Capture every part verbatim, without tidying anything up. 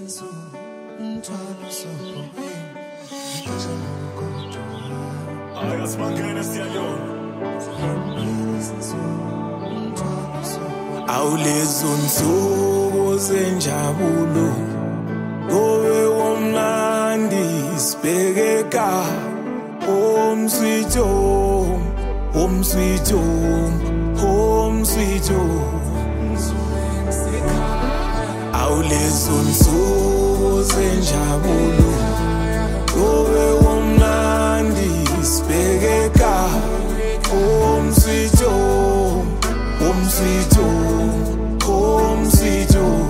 Awulezo nsuku zenjabulo Gowe womnandi sibhekeka Home sweet home, home sweet home, home sweet home. Awulezo nsuku zenjabulo Gowe womnandi sibhekeka Home sweet home, home sweet home, home sweet home.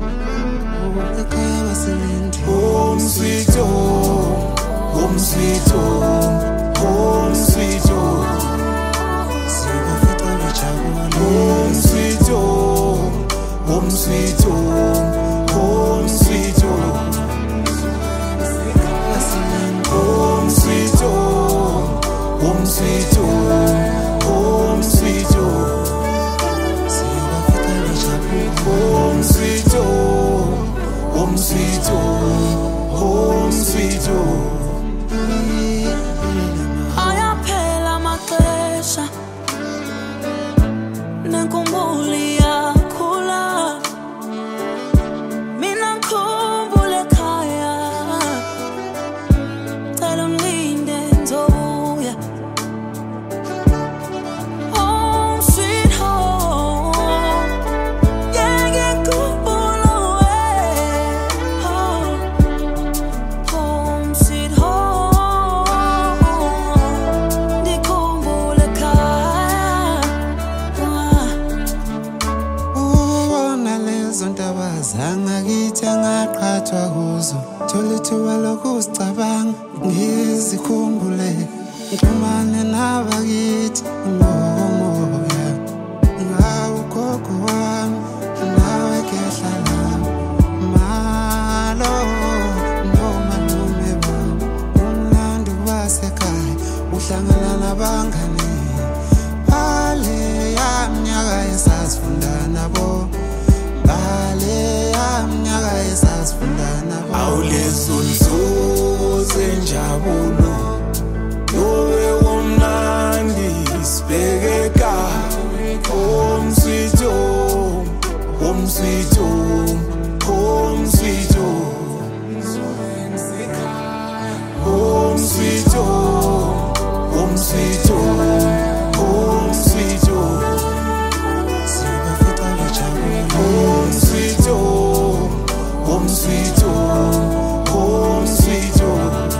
Home sweet home, home sweet home, home sweet home. Home sweet home, home sweet home, home sweet home. Home sweet home, home sweet home, home sweet home. Home sweet home, home sweet home, home sweet home. Ayaphela maxesha nenkumbuli yakhula mina ngikhumbule ekhaya cela ungilinde ngizobuya home sweet home ngeke ngikhumbule home sweet home ndikhumbule ekhaya ubona lezo ndaba zangakithi angaqhathwa kuzo thola ithuba lokusicabanga ngizikhumbule ngixhumane nabakithi ngomoya ngawo ugogo wami nawe kehla lami malo nomalume bami umlando wasekhaya uhlangana nabangani bale yamnyaka esasifunda nabo bale yamnyaka esasifunda nabo Awulezo nsuku zenjabulo Gowe womnandi sibhekeka Home sweet home, home sweet home, home sweet home. Home sweet home, home sweet home, home sweet home. Home sweet home, home sweet home, home sweet home.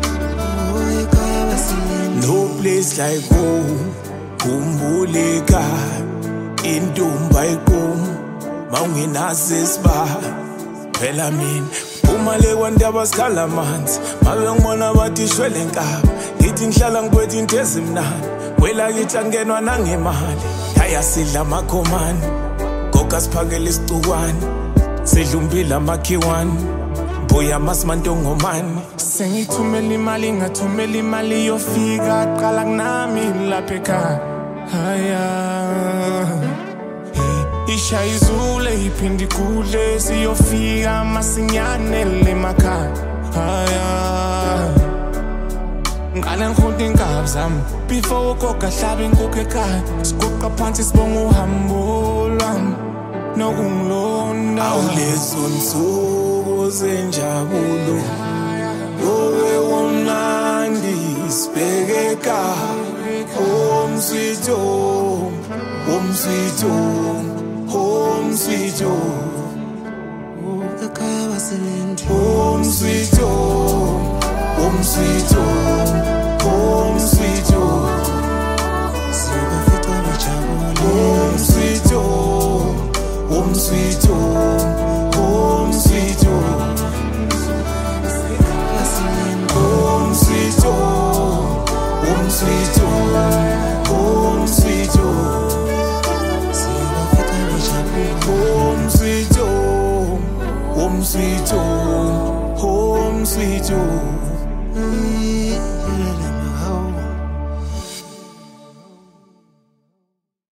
No place like home, kumbuleka intumba iqom mawungenazi siba phela mina umale kwandaba sikhala amanzi mabe ngibona bathi shwele nkaba ngithi ngihlala ngibethe into ezimnandi wela kithi angenwa nangemali yaya sidla amakhomani goga siphakela isicukwane sidla umbila amakhiwani boya masimantongomani sengithumela imali ngathumela imali yofika qala kunami lapha ekhaya haya ishayizule iphindi kule siyofika masinyane lemakhaya haya ngale ngikhunta inkaba zami before ugoga hlaba inkukhu ekhaya siguqa phansi sibonga uhambo lwami nokungilonda awulezo nsuku zenjabulo Gowe womnandi sibhekeka Home sweet home, home sweet home, home sweet home. Home sweet home, home sweet home, home sweet home. Home sweet home, home sweet home, home sweet home. Home sweet home, home sweet home, home sweet home. Home sweet home, home sweet home, home sweet home.